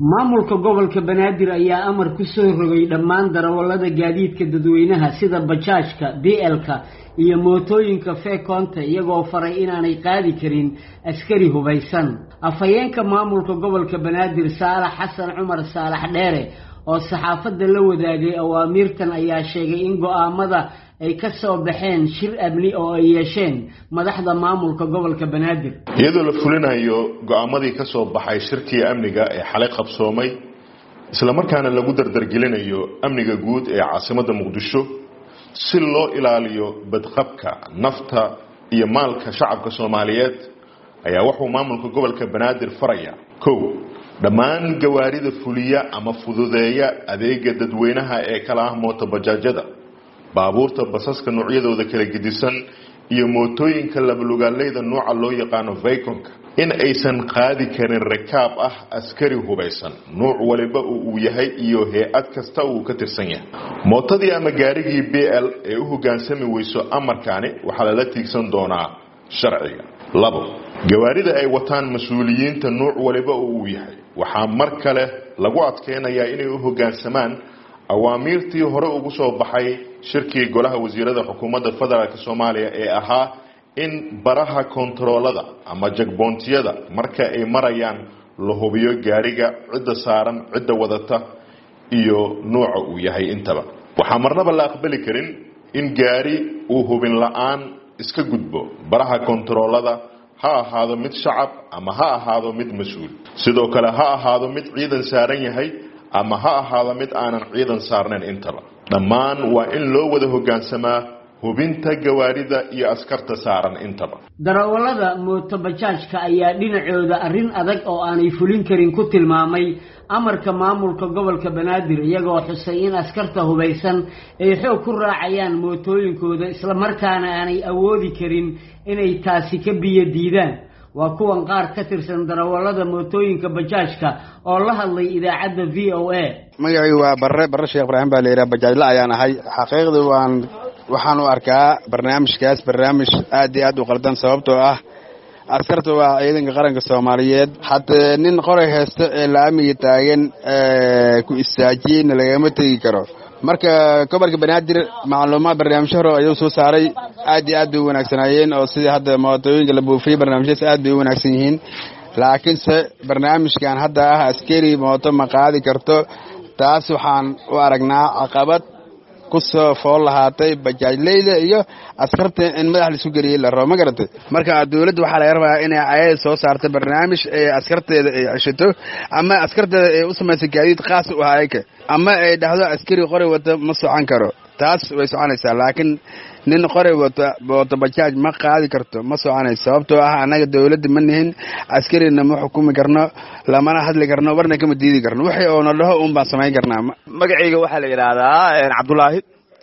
maamulka gobolka Banaadir ayaa amar ku soo rogay dhammaan darawallada gaadiidka dadweynaha sida bajaajka, DL-ka iyo mootooyinka feekoonta iyagoo faray inaanay qaadi karin askari hubaysan. Afhayeenka maamulka gobolka Banaadir Saalax Xasan Cumar Saalax Dheere oo saxaafadda la wadaagay awaamirtan ayaa sheegay in go'aamada ay ka soo baxeen shir amni oo ay yeesheen madaxda maamulka gobolka Banaadir iyadoo la fulinayo go'aamadii ka soo baxay shirkii amniga ee xalay qabsoomay isla markaana lagu dardargelinayo amniga guud ee caasimadda Muqdisho si loo ilaaliyo badqabka nafta iyo maalka shacabka Soomaaliyeed ayaa wuxuu maamulka gobolka Banaadir faraya dhammaan gawaarida fuliya ama fududeeya adeega dadweynaha ee kala ah mooto bajaajada baabuurta basaska noocyadooda kala gedisan iyo mootooyinka labalugaaleyda nooca loo yaqaano Veykonka in aysan qaadi karin rakaab ah askari hubaysan nooc waliba uu yahay iyo hay'ad kasta uu ka tirsan yahay mootadii ama gaarigii BL ee u hogaansami weyso amarkaani waxa la tiigsan doonaa sharciga gawaarida ay wataan mas'uuliyiinta nooc waliba uu yahay waxa mar kale lagu adkeenayaa inay u hogaansamaan awaamirtii hore ugu soo baxay shirkii golaha wasiirada xukuumadda federaalka Soomaaliya ee ahaa in baraha kontaroolada ama jagboontiyada marka ay marayaan la hubiyo gaariga cidda saaran cidda wadata iyo nooca uu yahay intaba waxa marnaba la aqbali karin in gaari uu hubin la'aan iska gudbo baraha kontaroolada ha ahaado mid shacab ama ha ahaado mid mas'uul sidoo kale ha ahaado mid ciidan saaran yahay ama ha ahaado mid aanan ciidan saarnayn intaba dhammaan waa in loo wada hogaansamaa hubinta gawaarida iyo askarta saaran intaba darawallada mooto bajaajka ayaa dhinacooda arrin adag oo aanay fulin karin ku tilmaamay amarka maamulka gobolka Banaadir iyagoo xusay in askarta hubaysan ay xoog ku raacayaan mootooyinkooda isla markaana aanay awoodi karin inay taasi ka biyo diidaan waa kuwan qaar ka tirsan darawallada mootooyinka bajaajka oo la hadlay idaacadda VOA magacaygu waa barre Sheekh Ibraahim baa leeyahay bajaajla ayaan ahay xaqiiqdu waxaan u arkaa barnaamijkaas barnaamij aad iyo aad u qaldan sababtoo ah askarta waa ciidanka qaranka Soomaaliyeed haddii nin qoray haysto ee laamiga taagan ku istaajiyeen lagama tagi karo marka gobolka Banaadir macluumaad barnaamij hore ayuu soo saaray aad iyo aad u wanaagsanayeen oo sidii hadda mootooyinka la buufiyay barnaamijyadaas aad bay u wanaagsan yihiin laakiin barnaamijkan hadda ah askari mooto ma qaadi karto taas waxaan u aragnaa caqabad ku soo fool lahaatay bajaajleyda iyo askarta in madax la isku galiyay la rabo ma garatay marka dawladdu waxa laga rabaa inay ayay soo saarto barnaamij ee askarteeda ay ceshato ama askarteeda ay u sameeyso gaadiid qaas u hayka ama ay dhahdo askari qori wada ma socon karo taas way soconaysaa laakiin nin qori wada bajaaj ma qaadi karto ma soconayso sababtoo ah anaga dawladda ma nihin askarina ma xukumi karno lamana hadli karno warna kama diidi karno wixii oo nalaho baan sameyn karnaa magacayga waxa la yiraahdaa Cabdullaahi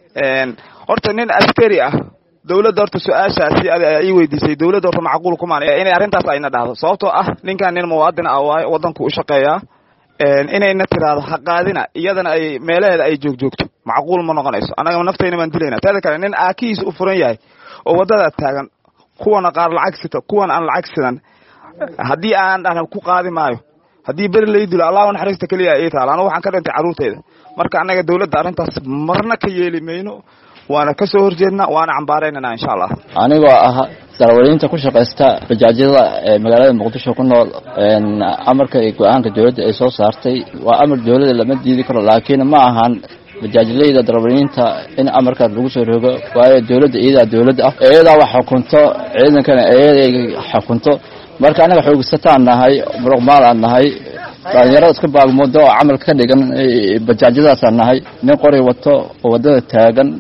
horta nin askari ah dawladda horta su'aashaasi ay weydiisay dawladda horta macquul kuma inay arintaas ayna dhahdo sababtoo ah ninkan nin muwaadin ah oo wadanku u shaqeeya inayna tiraado xaqaadina iyadana ay meelaheeda ay joogto macquul ma noqonayso anaga naftayna man dilayna taada kale nin aakiis u furan yahay oo wadada taagan kuwana qaar lacag sita kuwan aan lacag sidan hadii aan dhahna ku qaadi maayo hadii ber leeydul Allah naxariista kaliya ay taala anagu waxaan ka dhintay caruurteeda marka anaga dawladda arintaas marna ka yeelimayno waana ka soo horjeedna waana cambaaraynaa insha Allah anigoo ah darawaliinta ku shaqeysta bajaajyada magaalada Muqdisho ku nool amarka ay go'aanka dawladda ay soo saartay waa amar dawladda lama diidi karo laakiin ma ahan bajaajleyda darawaliinta in amarka lagu soo rogo waayo dawladda iyada wax xukunto ciidankana iyada xukunto marka anaga xoogsataan nahay muruqmaal aan nahay dhalinyarada iska baagmoodo amal ka dhigan bajaajyadaas aan nahay nin qori wato wadada taagan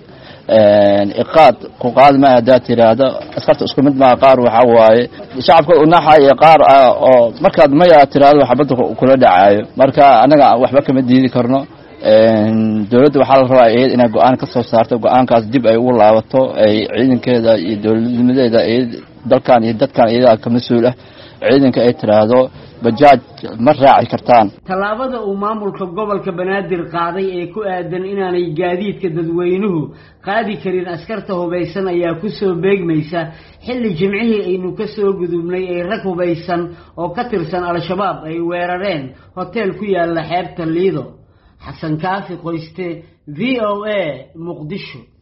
iqaad ku qaad ma hada tiraado askarta isku mid ma qaar waxa waaye shacabka u naxay qaar oo markaad ma yaa tiraado xabad kula dhacayo marka anaga waxba kama diidi karno dawladda waxa la rabaa inay go'aan ka soo saarto go'aankaas dib ay ugu laabato ay ciidankeeda iyo dawladnimadeeda ay dalkan iyo dadkan iyada ka mas'uul ah ciidanka ay tiraahdo bajaaj ma raaci kartaan. tallaabada uu maamulka gobolka Banaadir qaaday ee ku aadan inaanay gaadiidka dadweynuhu qaadi karin askarta hubeysan ayaa ku soo beegmaysa xilli jimcihii aynu ka soo gudubnay ee rag hubeysan oo ka tirsan al-shabaab ay weerareen hotel ku yaala xeebta Liido. Xasan Kaafi Qoyste, VOA, Muqdisho.